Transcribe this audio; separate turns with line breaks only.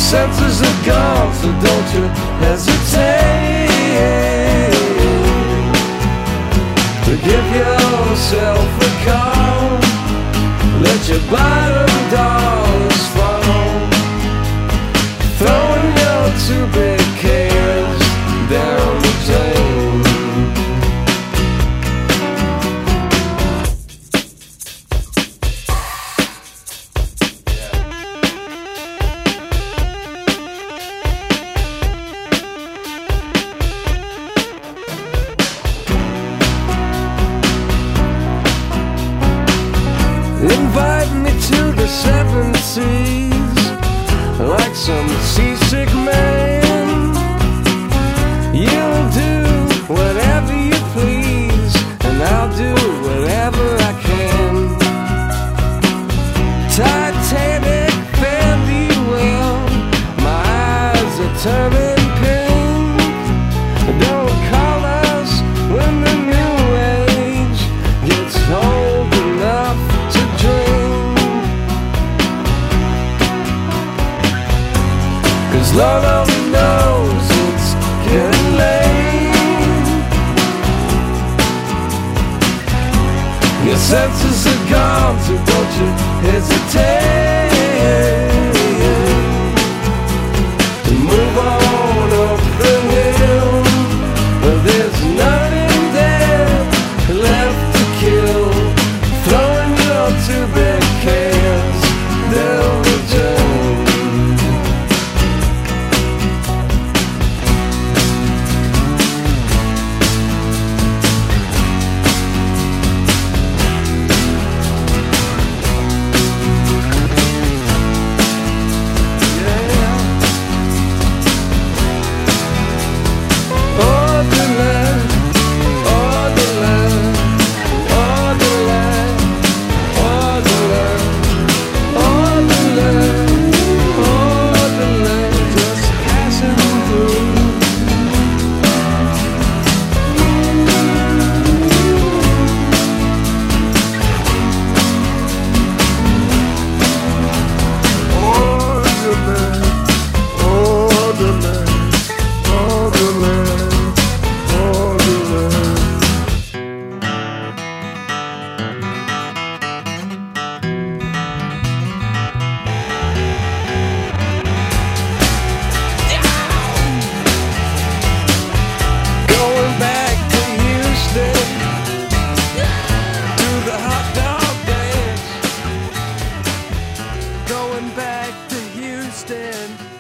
senses are gone, so don't you hesitate to give yourself a call. Let your bottom dollars fall, throwing your two big cares down the drain. Invite me to the seven seas, like some seasick man. You'll do whatever you please, and I'll do whatever I can. Titanic, fare thee well, my eyes are turning pink. Don't call us when the new age gets old enough to drink, 'cause Lord only knows it's getting late. Your senses are gone, so don't you hesitate to move on up the hill. There's nothing there left to kill, throwing your two big cares down the drain. Going back to Houston.